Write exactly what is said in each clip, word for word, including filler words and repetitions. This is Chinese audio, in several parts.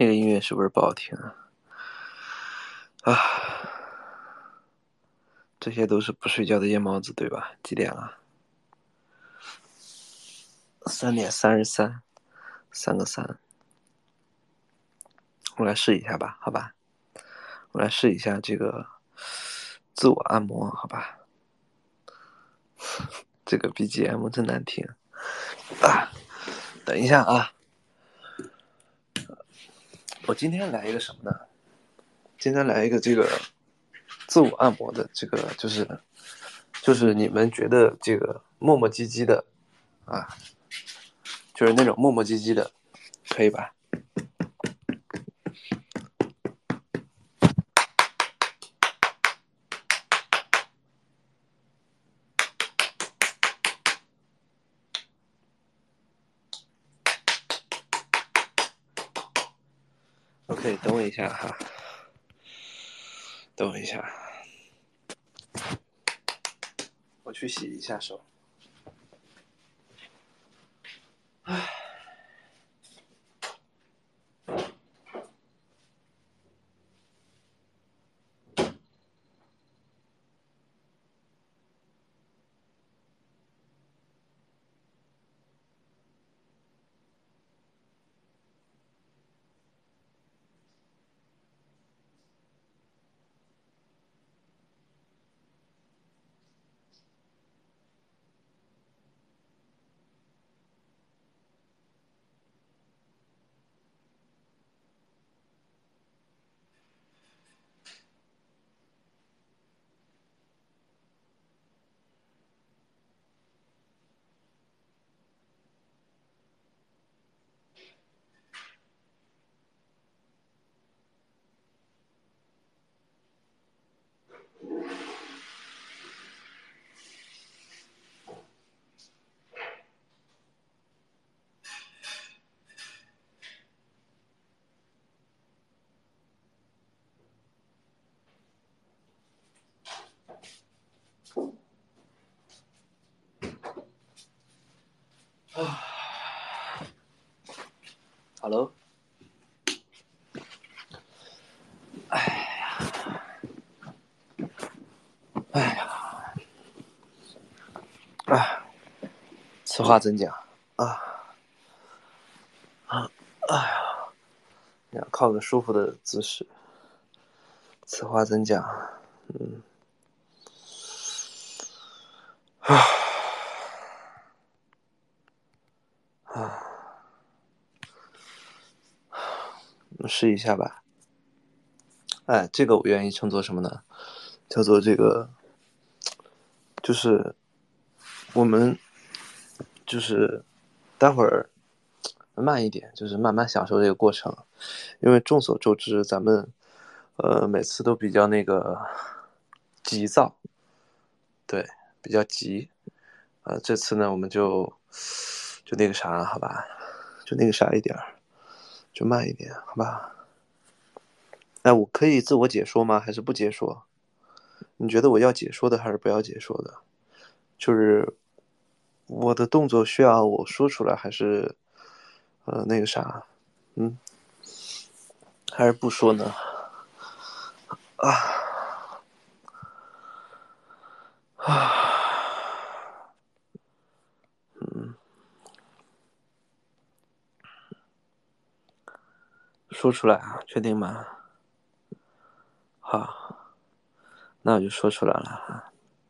那个音乐是不是不好听啊？啊，这些都是不睡觉的夜猫子，对吧？几点了？三点三十三，三个三。我来试一下吧，好吧？我来试一下这个自我按摩，好吧？这个 B G M 真难听啊！等一下啊，我今天来一个什么呢？今天来一个这个自我按摩的，这个就是就是你们觉得这个磨磨唧唧的啊，就是那种磨磨唧唧的，可以吧？OK，等我一下哈，等我一下，我去洗一下手。唉。啊 ，Hello， 哎呀，哎呀，啊，此话怎讲啊？啊，哎呀，你要靠个舒服的姿势。此话怎讲？嗯，啊啊，我试一下吧。哎，这个我愿意称作什么呢？叫做这个，就是我们就是待会儿慢一点，就是慢慢享受这个过程。因为众所周知，咱们呃每次都比较那个急躁，对，比较急。呃，这次呢，我们就就那个啥，好吧，就那个啥一点儿，就慢一点，好吧？哎，我可以自我解说吗？还是不解说？你觉得我要解说的还是不要解说的？就是我的动作需要我说出来，还是呃那个啥，嗯，还是不说呢？啊啊，嗯，说出来啊，确定吗？好，那我就说出来了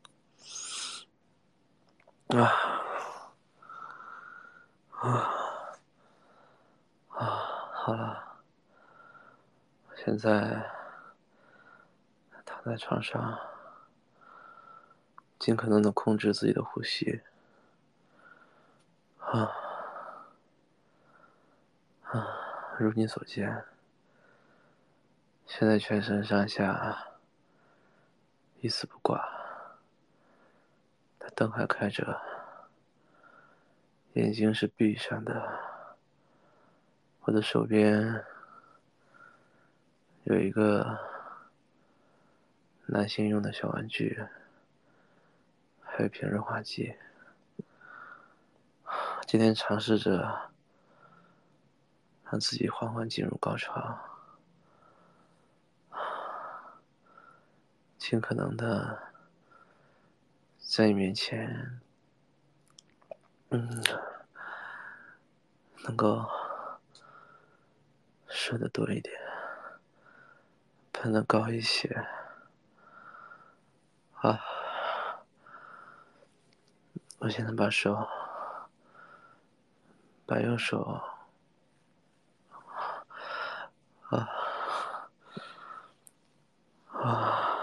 啊啊啊！好了，现在躺在床上，尽可能的控制自己的呼吸啊啊！如你所见，现在全身上下一丝不挂，灯还开着，眼睛是闭上的，我的手边有一个男性用的小玩具，还有一瓶润滑剂。今天尝试着让自己缓缓进入高潮，尽可能的在你面前，嗯，能够射得多一点，喷得高一些，啊，我现在把手，把右手，啊，啊，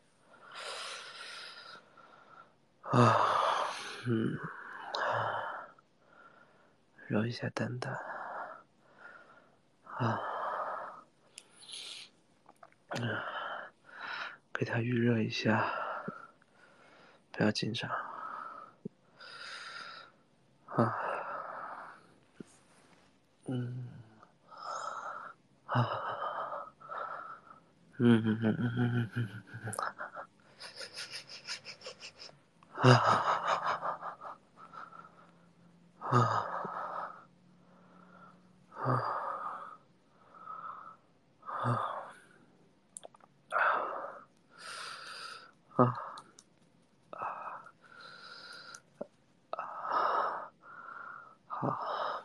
啊，嗯，揉一下蛋蛋，啊，嗯，给它预热一下，不要紧张，啊，嗯，啊，嗯嗯嗯嗯嗯嗯嗯，啊，啊，啊。啊好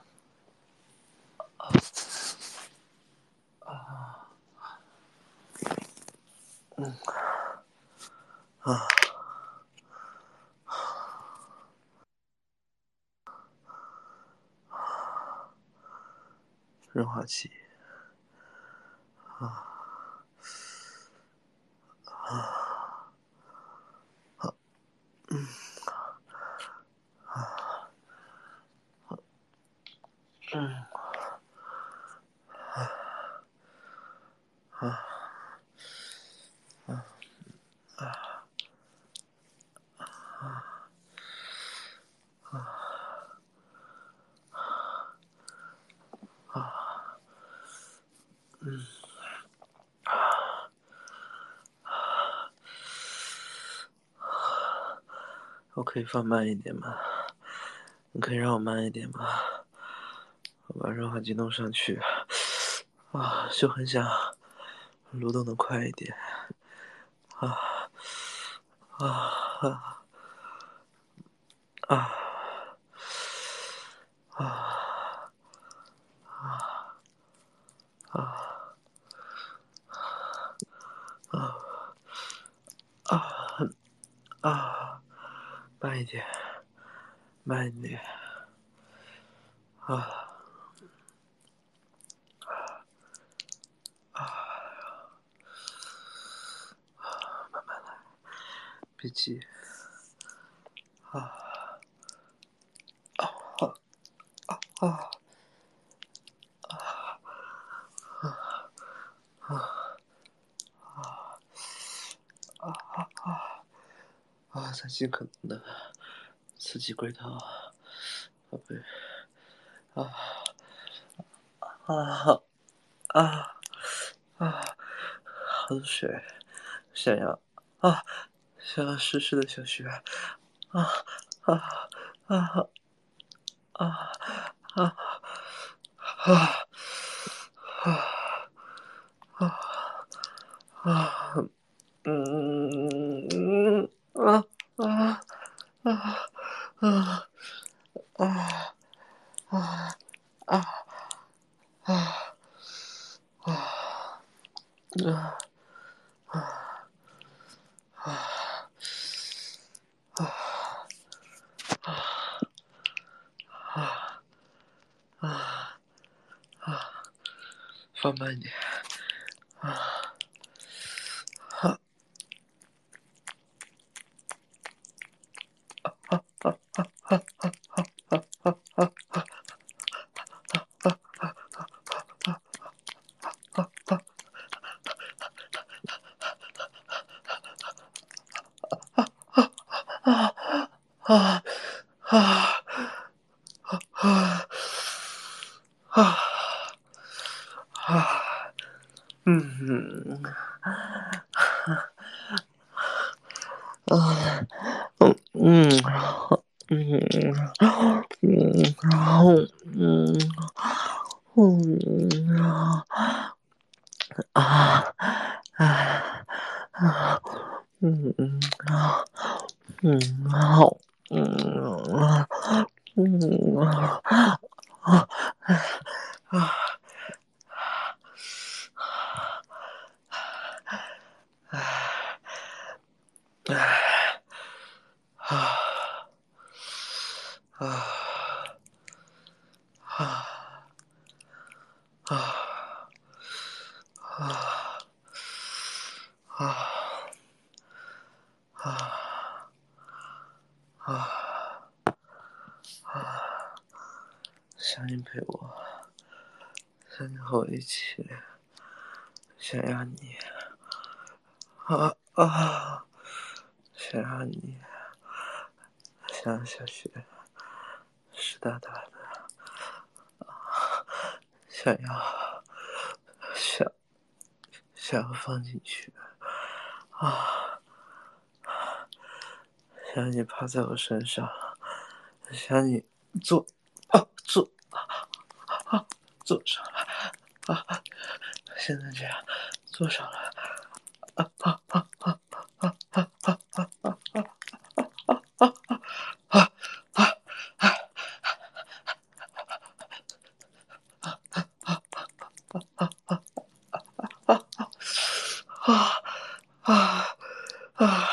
啊润滑剂啊啊啊嗯啊嗯啊啊嗯我可以放慢一点吗？你可以让我慢一点吗？我把润滑剂弄上去啊，就很想蠕动的快一点啊啊啊啊啊啊啊啊啊！慢一点，慢一点啊啊！慢慢来，别急啊啊啊啊啊啊！啊！再尽可能的刺激龟头，宝贝啊啊啊啊！好多水，想要啊，想要湿湿的小穴啊啊啊啊啊啊啊啊！嗯嗯啊啊啊啊啊啊啊啊啊啊啊啊！放慢点啊啊啊啊啊啊啊啊！嗯啊嗯嗯嗯嗯，然后嗯嗯啊啊啊，嗯嗯啊，嗯好，嗯啊，嗯啊啊啊啊啊啊啊啊啊啊啊！想你陪我，想你和我一起，想要你啊啊！想要你，像小雪湿哒哒的，想要想想要放进去啊！想你趴在我身上，想你坐啊坐啊坐上了啊！现在这样坐上了啊啊啊啊啊啊啊啊啊啊啊！啊啊啊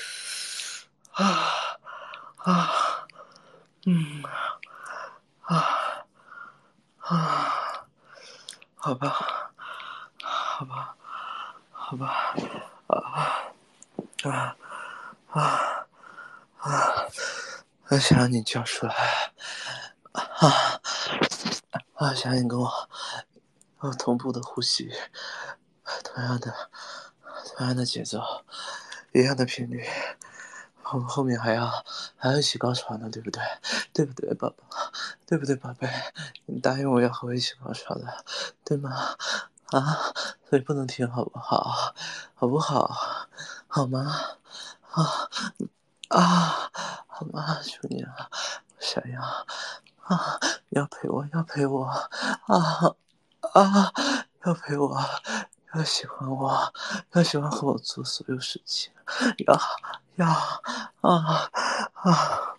啊啊！嗯啊啊，好吧，好吧，好吧，啊啊啊啊！我想让你叫出来啊啊！想让你跟我呃同步的呼吸，同样的同样的节奏，一样的频率。我们后面还要还要一起高潮呢，对不对？对不对，宝宝？对不对，宝贝？你答应我要和我一起高潮的，对吗？啊，所以不能停，好不好？好不好？好吗？啊啊，好吗？求你了，我想要啊，要陪我，要陪我啊啊，要陪我，要喜欢我，要喜欢和我做所有事情，要要啊啊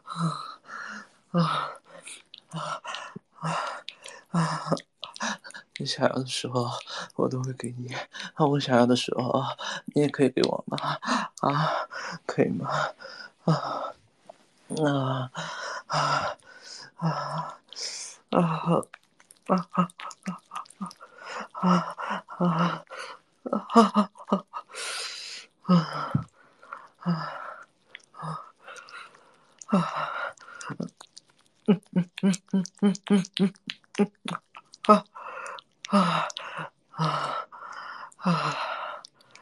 啊啊啊！你想要的时候，我都会给你；啊，我想要的时候，你也可以给我吗？啊，可以吗？啊啊啊啊啊啊啊啊啊啊啊啊！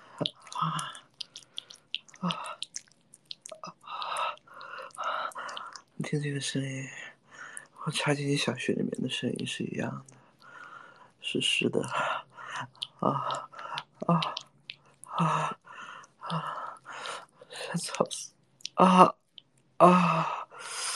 你听这个声音，和插进你小穴里面的声音是一样的，是湿的。啊啊啊啊！想操死！啊啊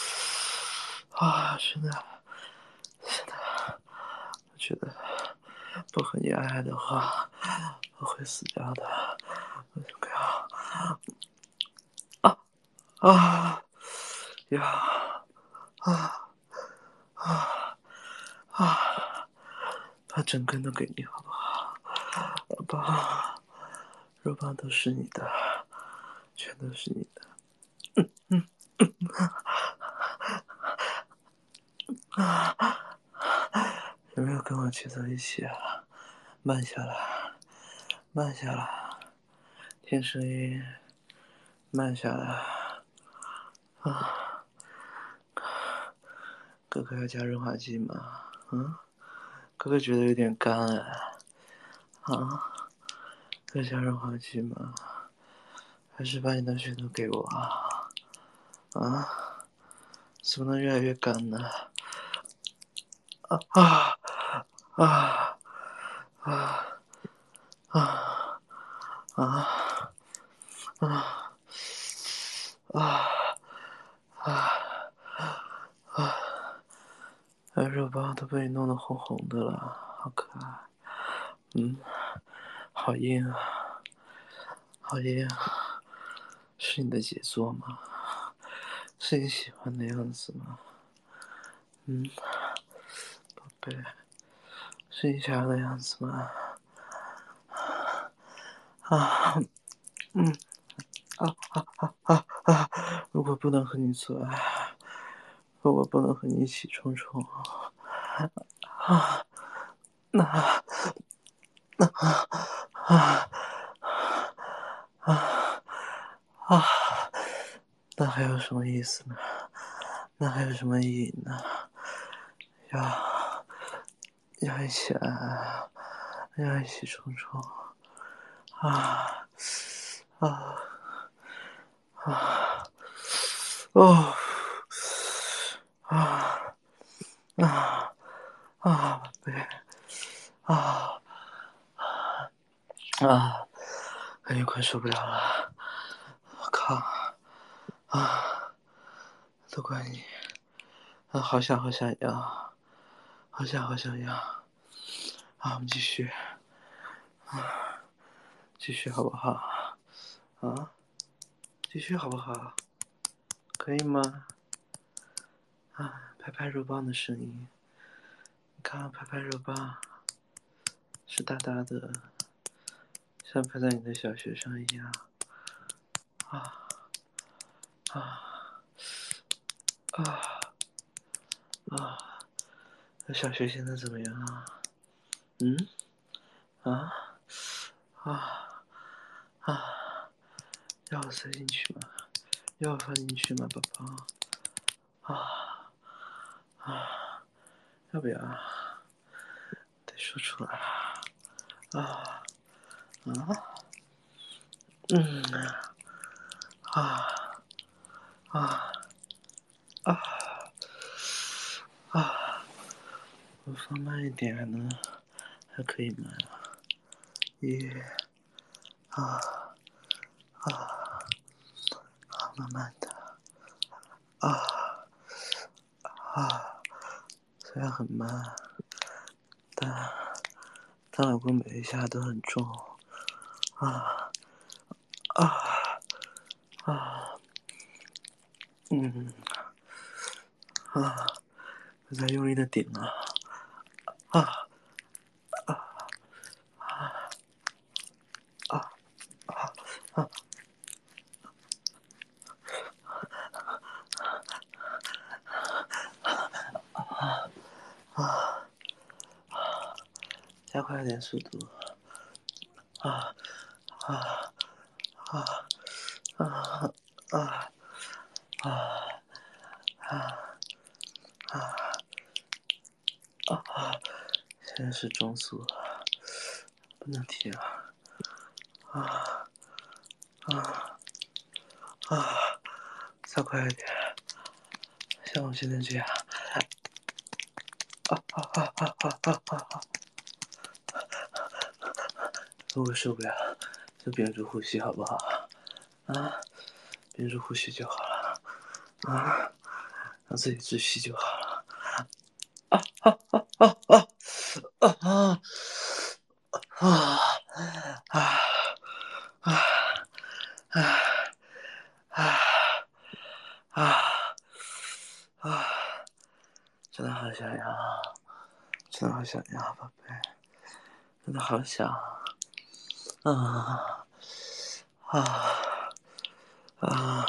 啊！真的，真的，我觉得不和你爱爱的话，我会死掉的。我不要啊啊呀啊啊啊！把整根都给你，好不好？宝宝，肉棒都是你的，全都是你的。有没有跟我节奏一起啊？慢下来，慢下来，听声音，慢下来啊！哥哥要加润滑剂吗？嗯，哥哥觉得有点干哎。啊，要加润滑剂吗？还是把你的血都给我啊？啊，怎么能越来越干呢？啊啊啊啊啊啊啊啊啊啊！肉包都被你弄得红红的了，好可爱。嗯好硬啊，好硬啊！是你的杰作吗？是你喜欢的样子吗？嗯，宝贝，是你想要的样子吗？啊，嗯，啊啊啊啊啊！如果不能和你做爱，如果不能和你一起冲冲，啊，那那啊啊啊，那还有什么意思呢？那还有什么意义呢？要要一起爱，要一起冲冲，啊啊啊哦啊啊啊，宝贝啊啊，感觉快受不了了，我靠啊，都怪你啊，好想好想要，好想好想要啊，我们继续啊，继续好不好？啊，继续好不好？可以吗？啊，拍拍肉棒的声音，你看拍拍肉棒，是大大的，像拍在你的小穴上一样。啊啊啊啊！那小穴现在怎么样啊？嗯？啊啊啊！要我塞进去吗？要我放进去吗，宝宝？啊啊！要不要？得说出来啊啊！嗯啊啊啊啊！我放慢一点呢，还可以吗？一啊啊啊！慢慢的啊啊！虽然很慢，但但老公每一下都很重啊啊啊！嗯啊！我在用力的顶啊啊啊啊啊啊！啊！加快点速度！啊啊啊啊啊啊啊啊！现在是中速，不能停啊！啊啊啊！再快一点，像我现在这样！啊啊啊啊啊啊啊！如果受不了，就屏住呼吸，好不好？啊，屏住呼吸就好了。啊，让自己窒息就好了。啊啊啊啊啊啊啊啊啊啊啊啊啊啊！真的好想要，真的好想要，宝贝，真的好想啊啊啊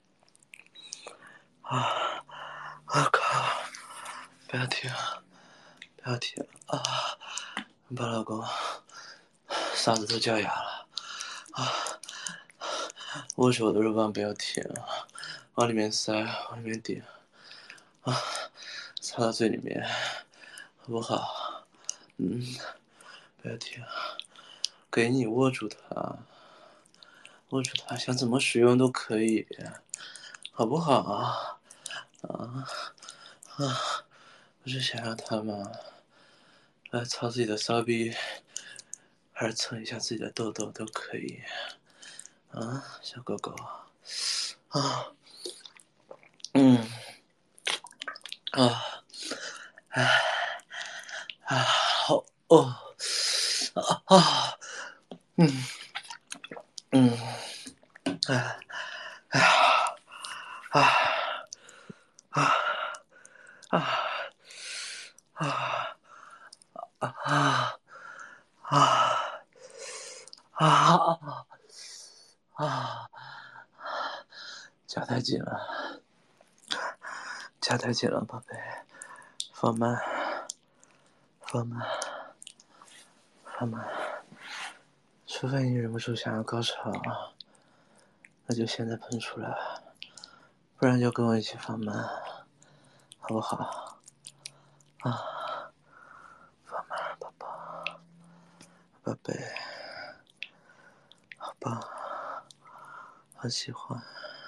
啊！我靠！不要停，不要停啊！把老公嗓子都叫哑了啊！握住我的肉棒，不要停，往里面塞，往里面顶啊！插到最里面，好不好？嗯，不要停，给你握住它，握住它，想怎么使用都可以，好不好啊？啊啊！不是想要它吗？来操自己的骚逼，还是蹭一下自己的痘痘都可以啊，小狗狗啊，嗯啊，哎啊，好哦，啊啊嗯嗯，哎哎呀啊啊啊啊啊啊啊啊！夹太紧了，夹太紧了，宝贝，放慢，放慢，放慢。除非你忍不住想要高潮，那就现在喷出来，不然就跟我一起放慢，好不好？啊，放慢，宝宝，宝贝，好棒，好喜欢。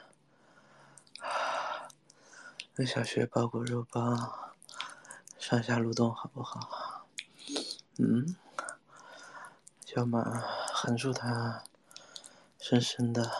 跟小学抱过肉棒，上下蠕动，好不好？嗯，小马含住它，深深的。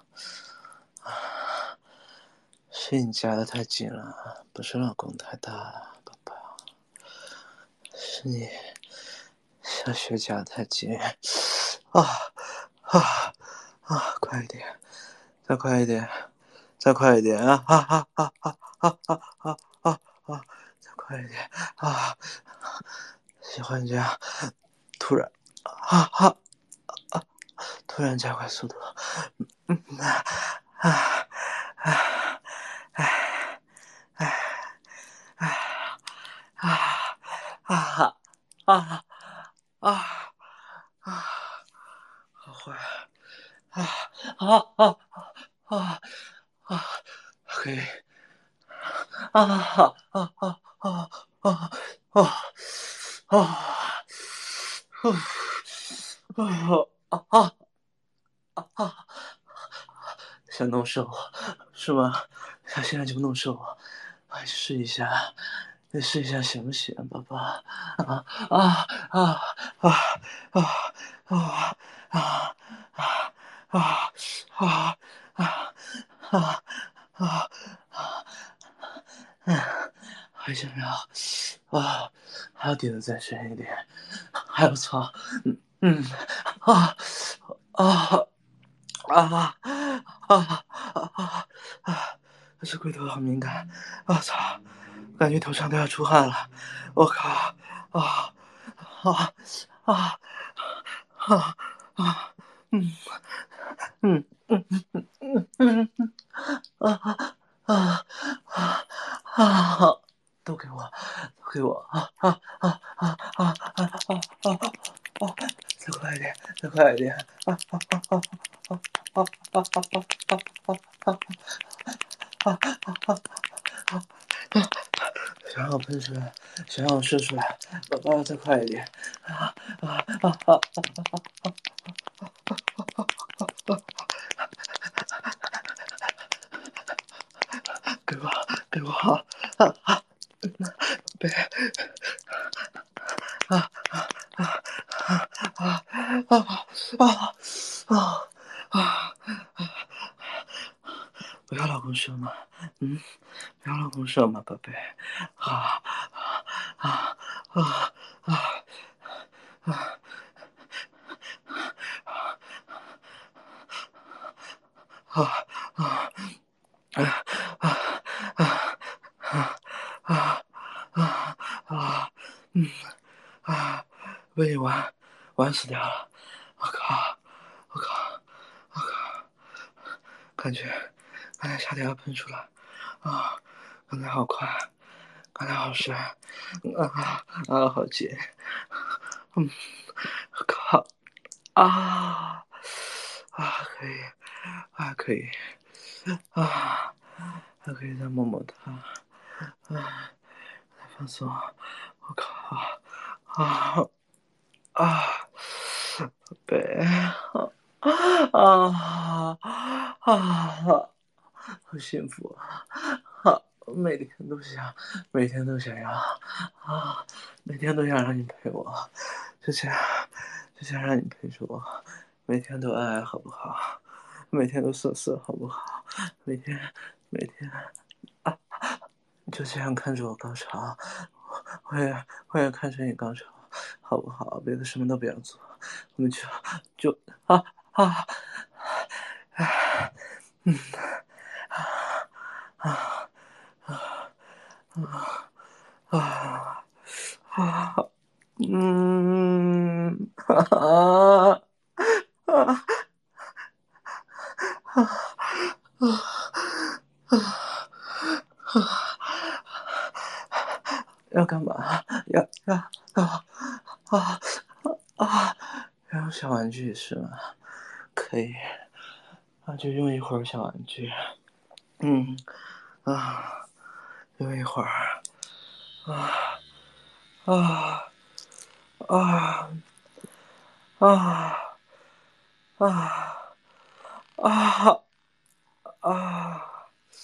是你夹得太紧了，不是老公太大了，宝宝。是你小雪夹得太紧。啊啊啊！快一点，再快一点，再快一点啊啊啊啊啊啊啊啊啊啊！再快一点啊！喜欢这样，突然啊啊啊！突然加快速度。嗯啊啊啊！哎哎哎啊啊啊啊啊！好坏啊啊啊啊啊！可以啊啊啊啊啊啊啊啊啊啊！想弄瘦是吗？他现在就弄瘦我，快试一下，你试一下行不行，宝宝？啊啊啊啊啊啊啊啊啊啊啊啊啊！嗯，还想要啊，还要顶得再深一点，还不错。嗯嗯啊啊啊啊啊啊！这龟头好敏感，我操，感觉头上都要出汗了，我靠啊啊啊啊啊！嗯嗯嗯嗯嗯嗯啊啊啊啊！都给我，都给我啊啊啊啊啊啊啊啊！再快一点，再快一点！啊啊啊啊啊啊啊啊啊啊啊啊！想让我喷出来，想让我射出来，宝宝再快一点！啊啊啊啊啊！给我，给我！啊啊！别！啊啊啊啊啊啊啊啊啊！不要老公射吗？嗯，不要老公射吗，宝贝？啊啊啊啊啊！啊啊啊啊啊啊啊啊！嗯啊，被你玩玩死掉了！我靠！我靠！我靠！感觉刚才差点要喷出来啊！刚才好快，刚才好帅啊啊！好紧！嗯，我靠！啊啊！可以，还可以啊！还可以再摸摸它，啊，再放松，我靠，啊啊，宝贝，啊啊啊，好幸福啊！每天都想，每天都想要啊，每天都想让你陪我，就这样，就想让你陪着我，每天都爱爱好不好？每天都色色好不好？每天每天啊，就这样看着我高潮，我也我也看着你高潮， 好不好？别的什么都不要做，我们就就啊啊啊嗯啊啊啊啊啊嗯啊啊要干嘛？要要要啊啊！要小玩具是吗？可以，那就用一会儿小玩具。嗯啊，用一会儿啊啊啊啊啊啊啊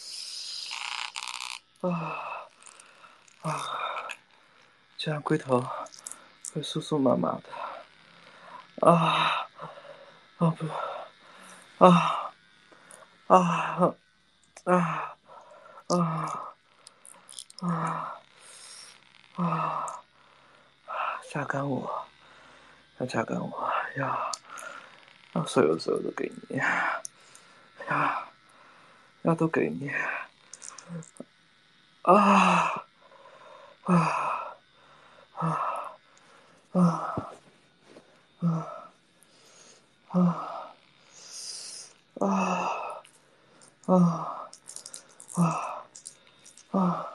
啊啊！这样龟头会酥酥麻麻的啊啊不啊啊啊啊啊啊！榨干我，要榨干我，要要所有所有都给你，要要都给你啊啊啊啊啊啊啊啊啊啊！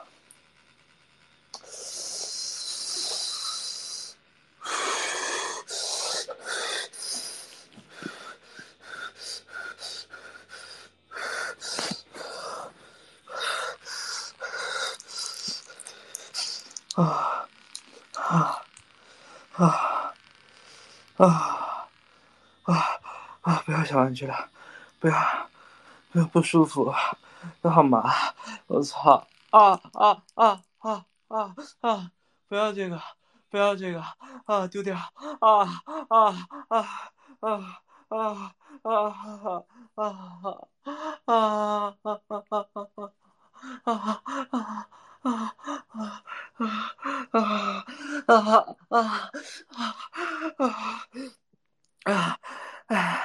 啊啊啊啊啊啊！不要小玩具了，不要，不要不舒服，都好麻，我操！啊啊啊啊啊啊！不要这个，不要这个啊！丢掉！啊啊啊啊啊啊啊啊啊！啊啊啊啊啊啊啊啊啊啊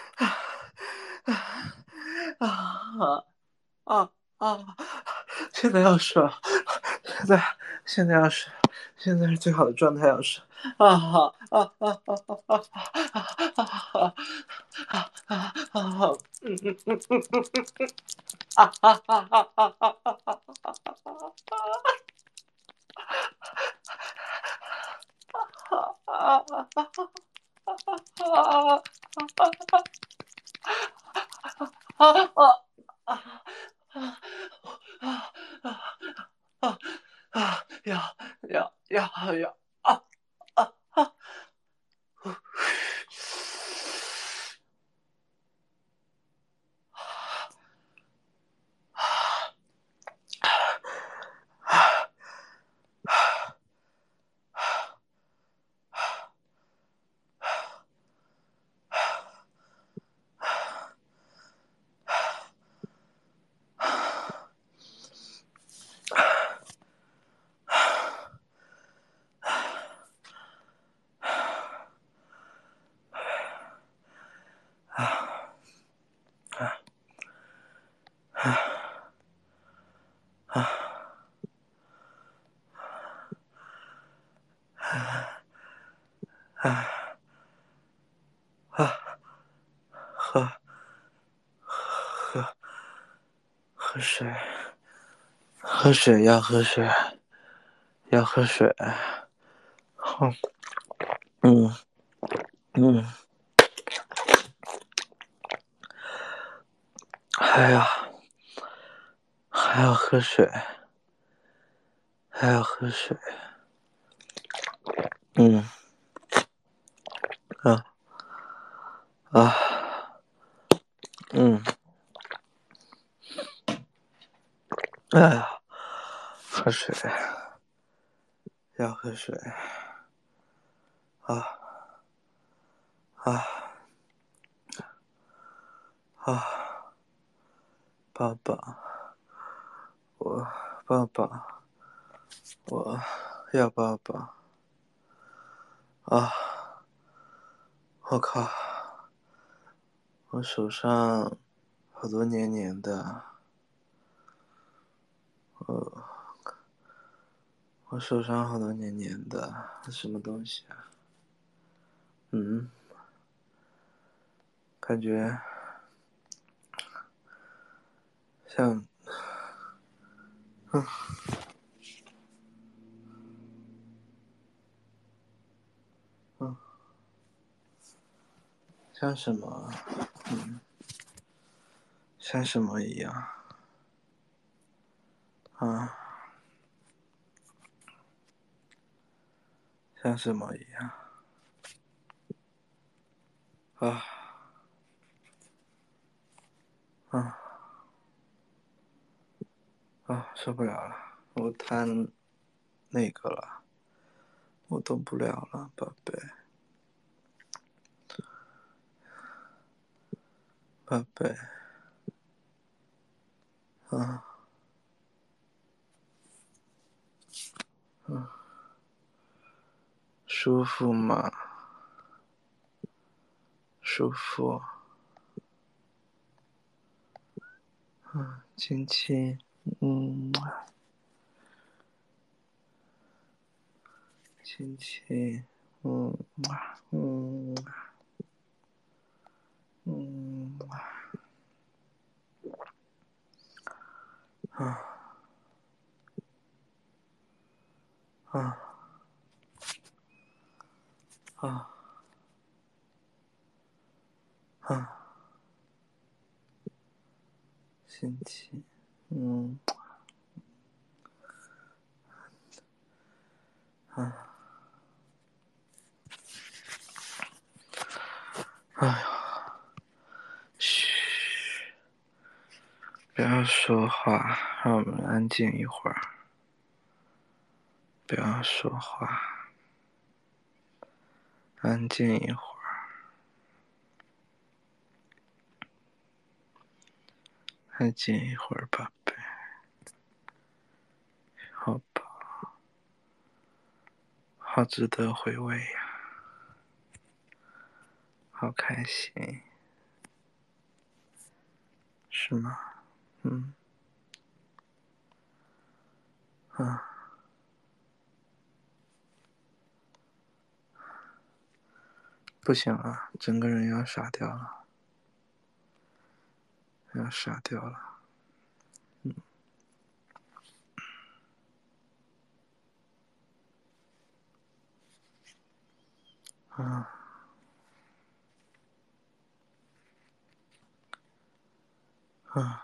啊啊啊！现在要是，现在现在要是，现在是最好的状态，要是啊啊啊啊啊啊啊啊啊啊！嗯嗯嗯嗯嗯嗯啊啊啊啊啊啊啊！要要要要啊啊啊！喝喝喝水，喝水要喝水，要喝水。嗯嗯，还要还要喝水，还要喝水。嗯啊啊嗯，哎呀，喝水，要喝水啊啊啊！爸爸，我爸爸，我要爸爸。 啊！我靠！我手上好多黏黏的，呃，我手上好多黏黏的，什么东西啊？嗯，感觉像，嗯嗯，像什么？嗯，像什么一样？啊，像什么一样？啊啊啊！受不了了，我瘫那个了，我动不了了，宝贝，宝贝，啊，嗯，舒服吗？舒服。嗯，亲亲，嗯，亲亲，嗯，嗯，嗯，啊啊啊啊，亲亲，嗯，啊，哎呀，嘘，不要说话，让我们安静一会儿。不要说话，安静一会儿，安静一会儿，宝贝。好吧，好值得回味呀，好开心，是吗？嗯，啊，不行了，整个人要傻掉了，要傻掉了。嗯，啊，啊，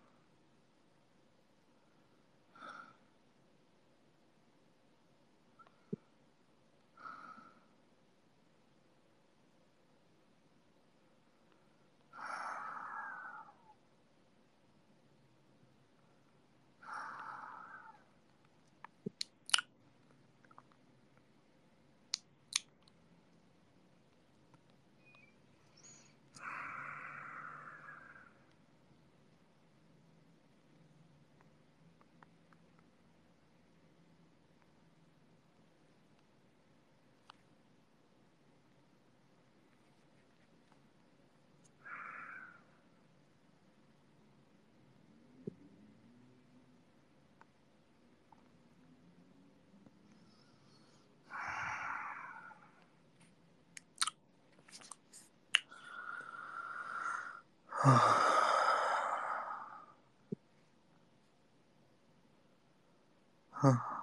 啊，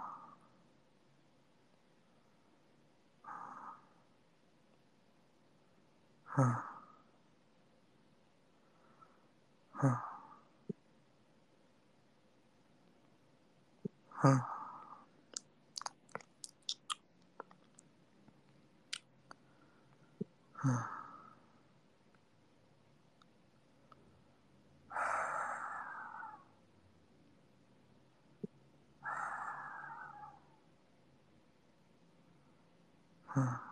啊，啊，啊，啊，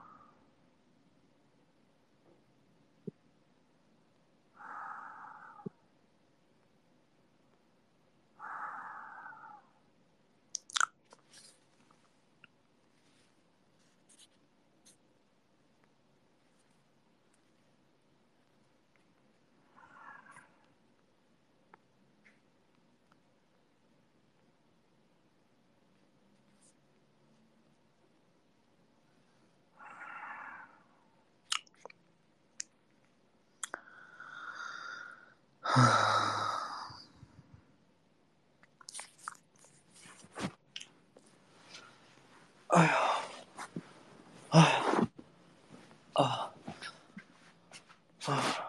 啊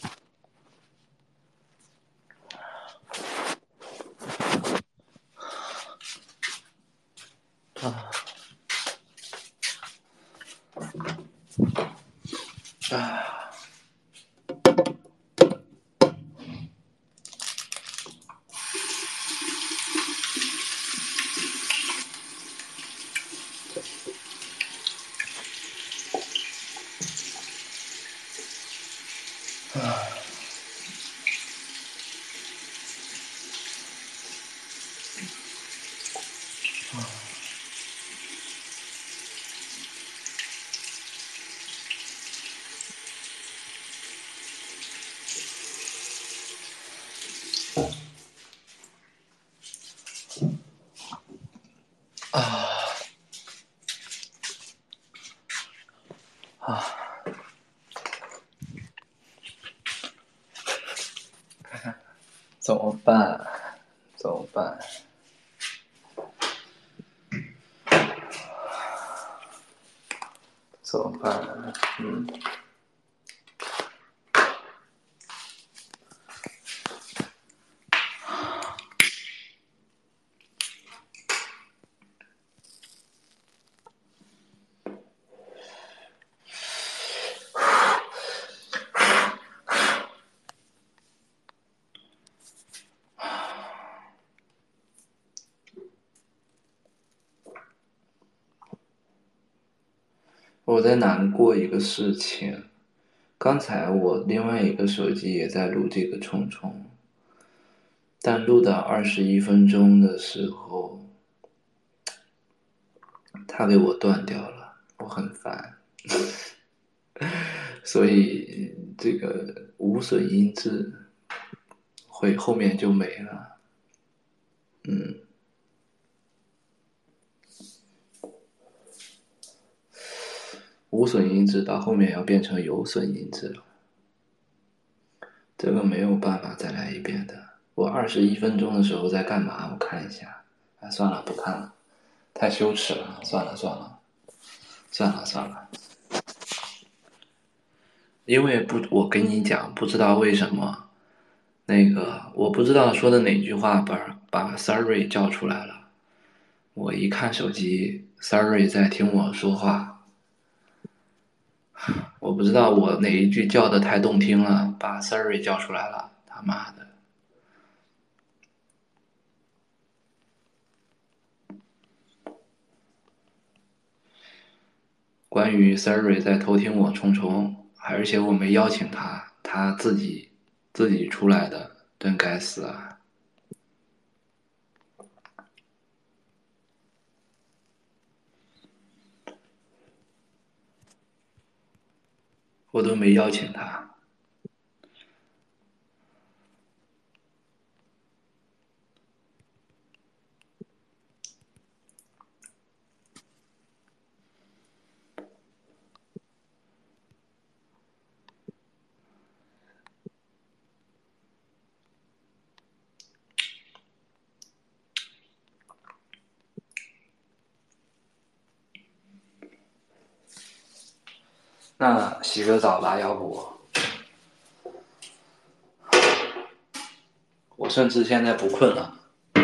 啊啊！啊！怎么办？怎么办？怎么办？嗯。我在难过一个事情，刚才我另外一个手机也在录这个虫虫，但录到二十一分钟的时候，它给我断掉了，我很烦，所以这个无损音质会后面就没了，嗯。无损音质到后面要变成有损音质了，这个没有办法再来一遍的。我二十一分钟的时候在干嘛？我看一下。哎，算了，不看了，太羞耻了。算了算了，算了算了。因为不，我跟你讲，不知道为什么，那个我不知道说的哪句话把把 Siri 叫出来了。我一看手机 ，Siri 在听我说话。我不知道我哪一句叫的太动听了，把 Siri 叫出来了，他妈的！关于 Siri 在偷听我虫虫，而且我没邀请他，他自己自己出来的，真该死啊！我都没邀请他。那洗个澡吧，要不我甚至现在不困了，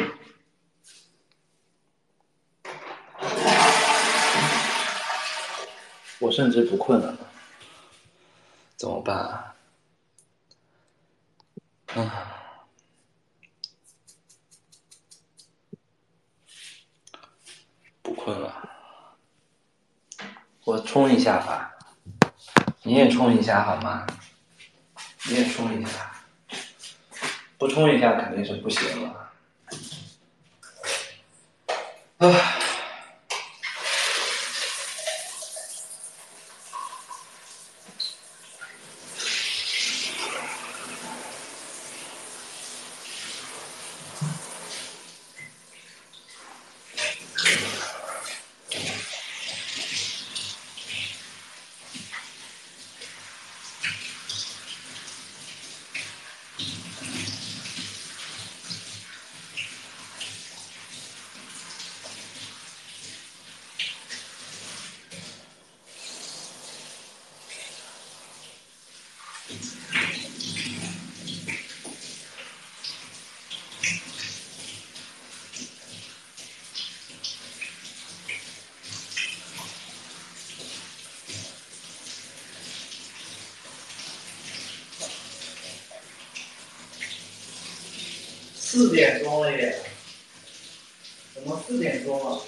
我甚至不困了，怎么办啊？嗯，不困了，我冲一下吧，你也冲一下好吗？你也冲一下，不冲一下肯定是不行了。唉。 四点钟了耶！怎么四点钟了？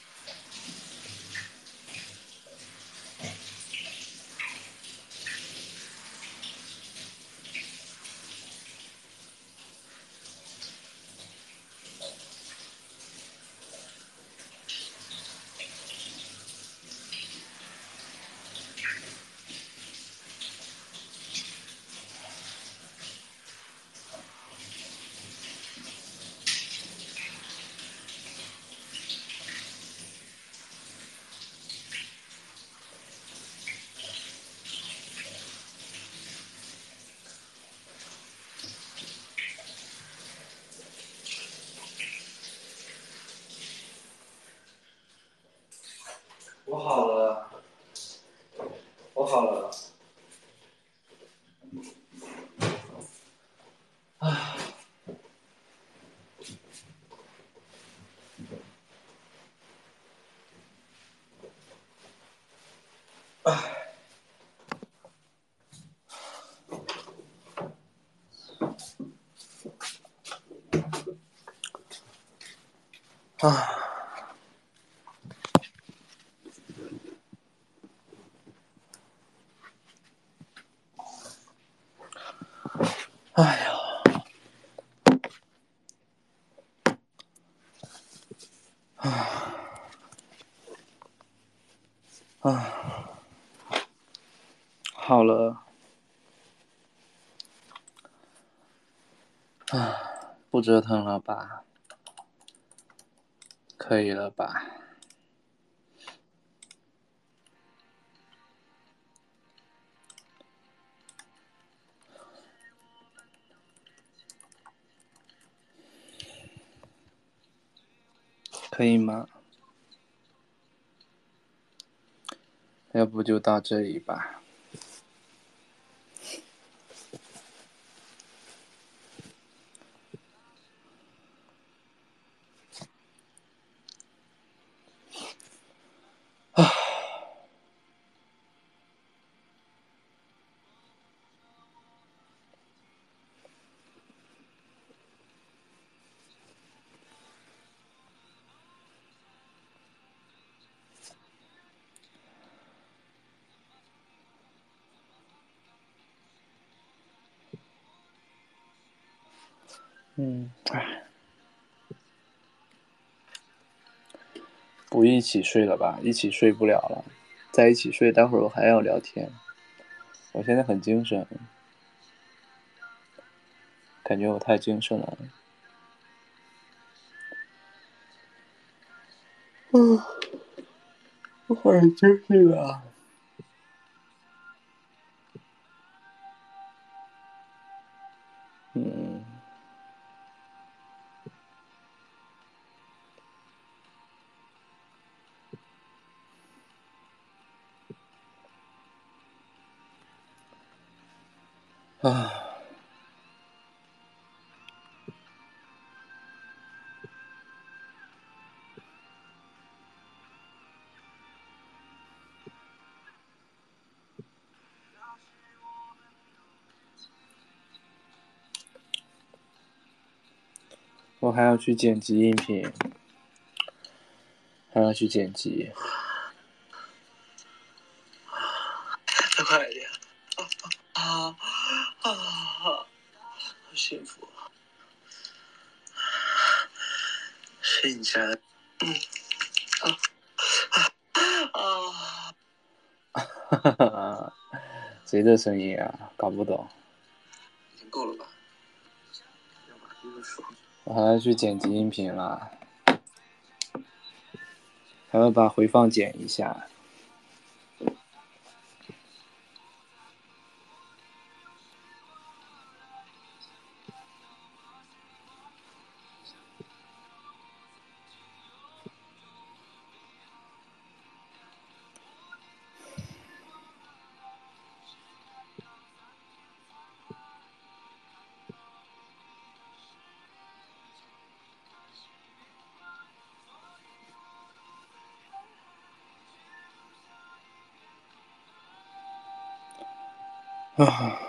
我好了，我好了。唉，唉，啊。哎呀，啊啊，好了，啊，不折腾了吧？可以了吧？可以吗？要不就到这里吧。啊，嗯，唉，不一起睡了吧？一起睡不了了，在一起睡，待会儿我还要聊天。我现在很精神，感觉我太精神了。嗯，我很精神了。嗯，啊，我还要去剪辑音频，还要去剪辑。再快一点！啊啊啊！好幸福。睡着。嗯啊啊！哈哈哈！谁的声音啊？搞不懂。已经够了吧？我还要去剪辑音频啦，还要把回放剪一下。 啊。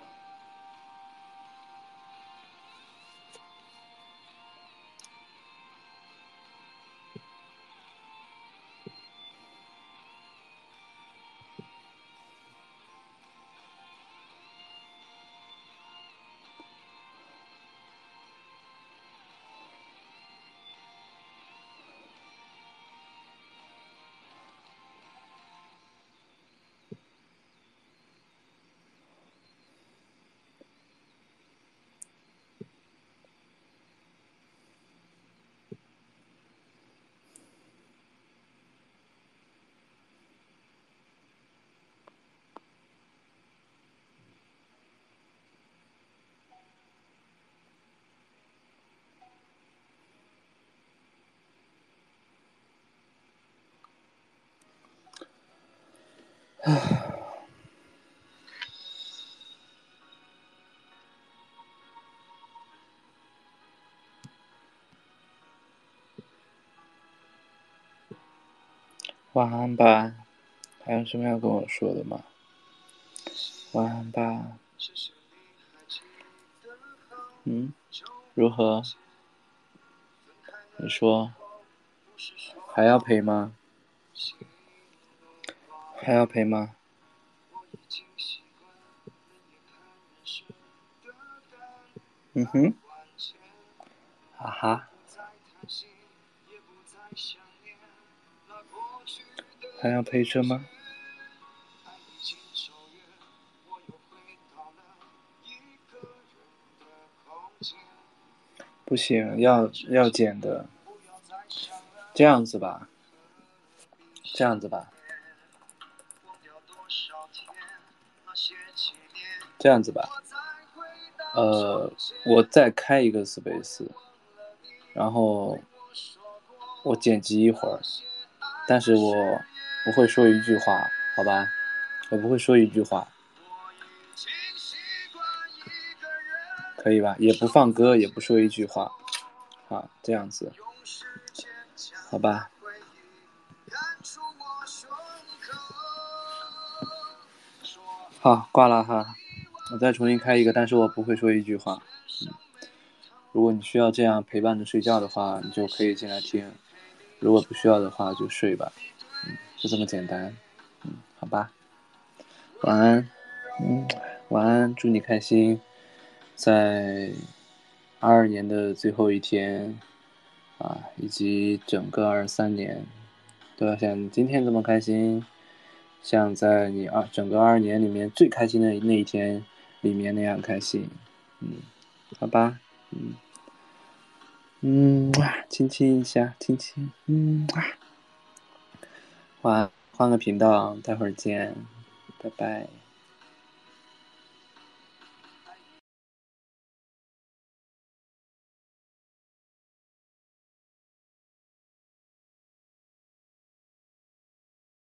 晚安吧，还有什么要跟我说的吗？晚安吧。嗯，如何？你说还要陪吗？还要陪吗？嗯哼，啊哈，还要陪着吗？不行，要要剪的。这样子吧，这样子吧，这样子吧。呃，我再开一个 space， 然后我剪辑一会儿，但是我不会说一句话，好吧？我不会说一句话，可以吧？也不放歌，也不说一句话，好，这样子，好吧？好，挂了哈，我再重新开一个，但是我不会说一句话。嗯，如果你需要这样陪伴着睡觉的话，你就可以进来听；如果不需要的话，就睡吧。嗯，就这么简单。嗯，好吧。晚安。嗯，晚安，祝你开心。在二二年的最后一天啊，以及整个二三年，都要像你今天这么开心。像在你二整个二二年里面最开心的那一天里面那样开心。嗯，好吧。嗯嗯，亲亲一下，亲亲。嗯，晚安，换个频道，待会儿见，拜拜。